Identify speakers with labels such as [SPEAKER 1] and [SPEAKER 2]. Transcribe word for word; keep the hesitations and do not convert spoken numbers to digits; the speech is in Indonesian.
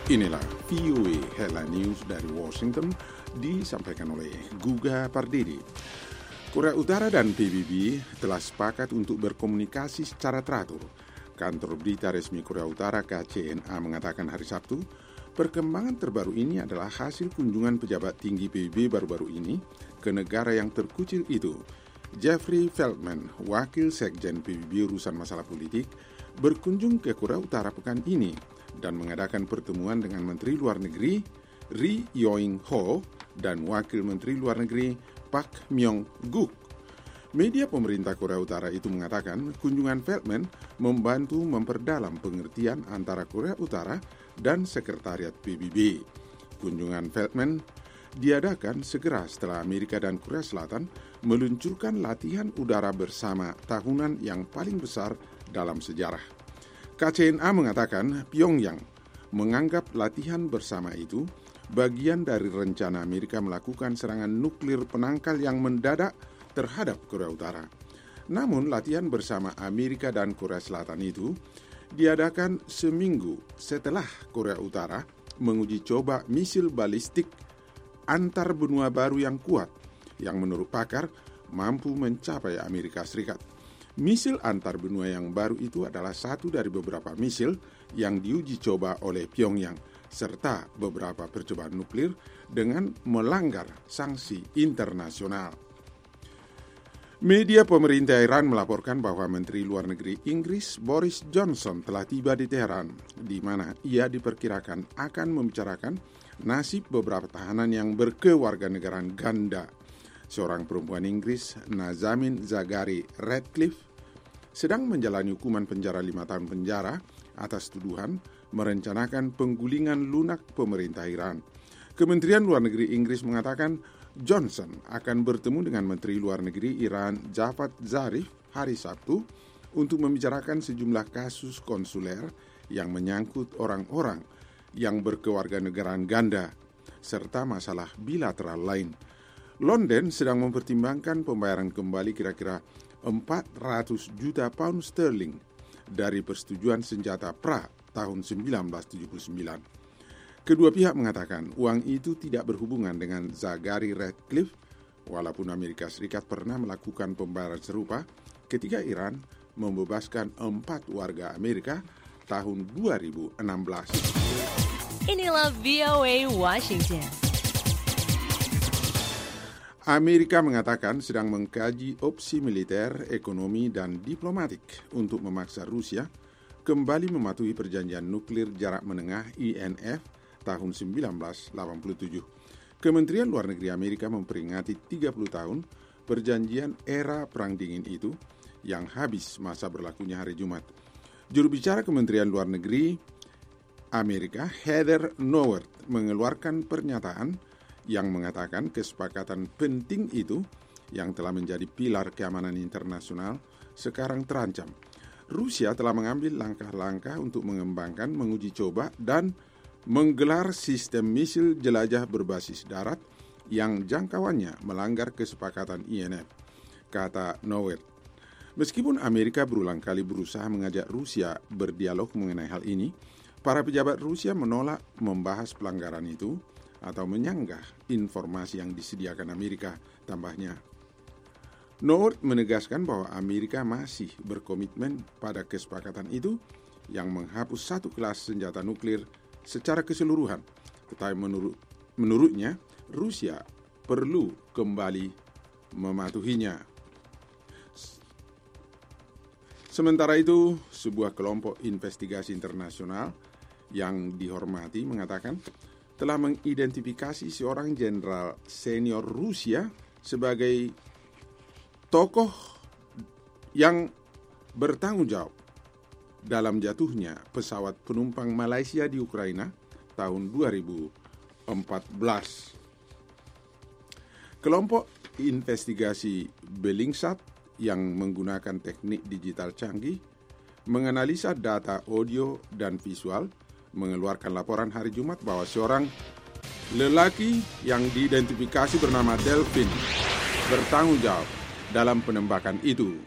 [SPEAKER 1] Inilah V O A Headline News dari Washington, disampaikan oleh Guga Pardede. Korea Utara dan P B B telah sepakat untuk berkomunikasi secara teratur. Kantor berita resmi Korea Utara K C N A mengatakan hari Sabtu, perkembangan terbaru ini adalah hasil kunjungan pejabat tinggi P B B baru-baru ini ke negara yang terkucil itu. Jeffrey Feltman, wakil sekjen P B B urusan masalah politik, berkunjung ke Korea Utara pekan ini dan mengadakan pertemuan dengan Menteri Luar Negeri Ri Yong Ho dan Wakil Menteri Luar Negeri Pak Myong-guk. Media pemerintah Korea Utara itu mengatakan kunjungan Feltman membantu memperdalam pengertian antara Korea Utara dan Sekretariat P B B. Kunjungan Feltman diadakan segera setelah Amerika dan Korea Selatan meluncurkan latihan udara bersama tahunan yang paling besar dalam sejarah. K C N A mengatakan Pyongyang menganggap latihan bersama itu bagian dari rencana Amerika melakukan serangan nuklir penangkal yang mendadak terhadap Korea Utara. Namun latihan bersama Amerika dan Korea Selatan itu diadakan seminggu setelah Korea Utara menguji coba misil balistik antar benua baru yang kuat yang menurut pakar mampu mencapai Amerika Serikat. Misil antar benua yang baru itu adalah satu dari beberapa misil yang diuji coba oleh Pyongyang serta beberapa percobaan nuklir dengan melanggar sanksi internasional. Media pemerintah Iran melaporkan bahwa Menteri Luar Negeri Inggris Boris Johnson telah tiba di Teheran, di mana ia diperkirakan akan membicarakan nasib beberapa tahanan yang berkewarganegaraan ganda. Seorang perempuan Inggris, Nazanin Zaghari Ratcliffe, sedang menjalani hukuman penjara lima tahun penjara atas tuduhan merencanakan penggulingan lunak pemerintah Iran. Kementerian Luar Negeri Inggris mengatakan Johnson akan bertemu dengan Menteri Luar Negeri Iran Javad Zarif hari Sabtu untuk membicarakan sejumlah kasus konsuler yang menyangkut orang-orang yang berkewarganegaraan ganda serta masalah bilateral lain. London sedang mempertimbangkan pembayaran kembali kira-kira empat ratus juta pound sterling dari persetujuan senjata pra tahun seribu sembilan ratus tujuh puluh sembilan. Kedua pihak mengatakan uang itu tidak berhubungan dengan Zaghari Ratcliffe, walaupun Amerika Serikat pernah melakukan pembayaran serupa ketika Iran membebaskan empat warga Amerika tahun dua ribu enam belas.
[SPEAKER 2] Inilah V O A Washington.
[SPEAKER 1] Amerika mengatakan sedang mengkaji opsi militer, ekonomi, dan diplomatik untuk memaksa Rusia kembali mematuhi perjanjian nuklir jarak menengah I N F tahun seribu sembilan ratus delapan puluh tujuh. Kementerian Luar Negeri Amerika memperingati tiga puluh tahun perjanjian era Perang Dingin itu yang habis masa berlakunya hari Jumat. Juru bicara Kementerian Luar Negeri Amerika, Heather Nauert, mengeluarkan pernyataan yang mengatakan kesepakatan penting itu yang telah menjadi pilar keamanan internasional sekarang terancam. Rusia telah mengambil langkah-langkah untuk mengembangkan, menguji coba, dan menggelar sistem misil jelajah berbasis darat yang jangkauannya melanggar kesepakatan I N F, kata Nauert. Meskipun Amerika berulang kali berusaha mengajak Rusia berdialog mengenai hal ini, para pejabat Rusia menolak membahas pelanggaran itu atau menyanggah informasi yang disediakan Amerika, tambahnya. Nauert menegaskan bahwa Amerika masih berkomitmen pada kesepakatan itu yang menghapus satu kelas senjata nuklir secara keseluruhan. Tetapi menurut, menurutnya, Rusia perlu kembali mematuhinya. Sementara itu, sebuah kelompok investigasi internasional yang dihormati mengatakan telah mengidentifikasi seorang jenderal senior Rusia sebagai tokoh yang bertanggung jawab dalam jatuhnya pesawat penumpang Malaysia di Ukraina tahun dua ribu empat belas. Kelompok investigasi Bellingsat yang menggunakan teknik digital canggih menganalisa data audio dan visual mengeluarkan laporan hari Jumat bahwa seorang lelaki yang diidentifikasi bernama Delvin bertanggung jawab dalam penembakan itu.